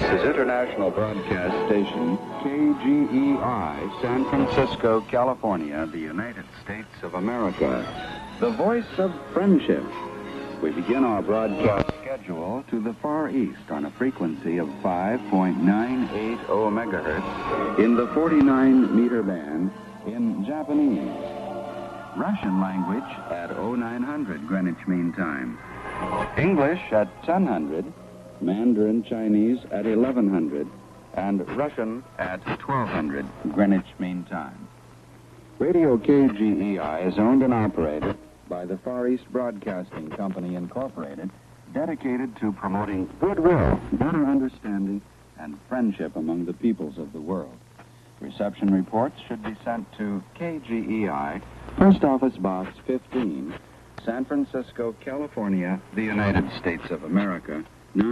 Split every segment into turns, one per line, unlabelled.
is International Broadcast Station, KGEI, San Francisco, California, the United States of America. The voice of friendship. We begin our broadcast schedule to the Far East on a frequency of 5.980 megahertz in the 49-meter band in Japanese. Russian language at 0900 Greenwich Mean Time. English at 1000. Mandarin Chinese at 1100, and Russian at 1200 Greenwich Mean Time. Radio KGEI is owned and operated by the Far East Broadcasting Company, Incorporated, dedicated to promoting goodwill, better understanding, and friendship among the peoples of the world. Reception reports should be sent to KGEI, Post Office Box 15, San Francisco, California, the United States of America,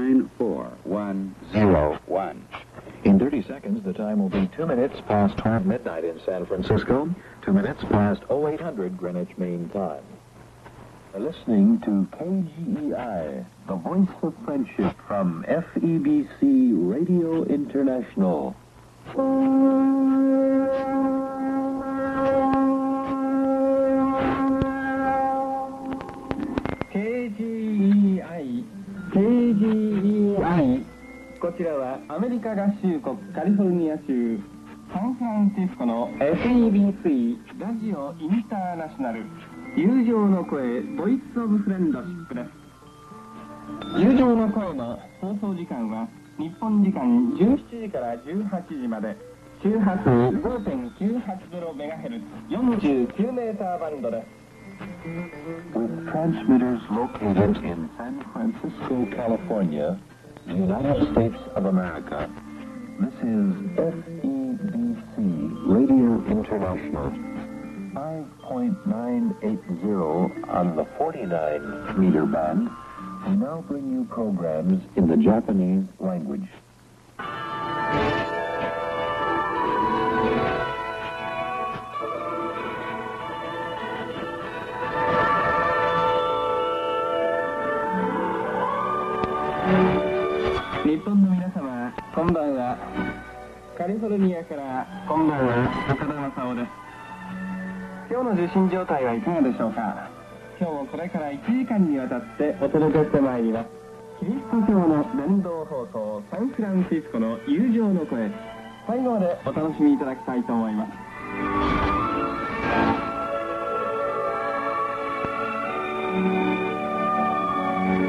94101.
In 30 seconds, the time will be 2 minutes past 12 midnight in San Francisco, 2 minutes past 0800 Greenwich Mean Time. Listening to KGEI, the voice of friendship from FEBC Radio International.
KGEI こちらはアメリカ合衆国カリフォルニア州サンフランシスコの FEBC ラジオインターナショナル友情の声ボイスオブフレンドシップです。友情の声の放送時間は日本時間17時から18時まで周波数 5.980MHz 49メーターバンドです。
With transmitters located in San Francisco, California, the United States of America, this is FEBC Radio International, 5.980 on the 49-meter band. We now bring you programs in the Japanese language.
「日本の皆様こんばんは。カリフォルニアからこんばんは、岡田正夫です。今日の受信状態はいかがでしょうか。今日もこれから1時間にわたってお届けしてまいりますキリスト教の伝道放送サンフランシスコの友情の声、最後までお楽しみいただきたいと思います。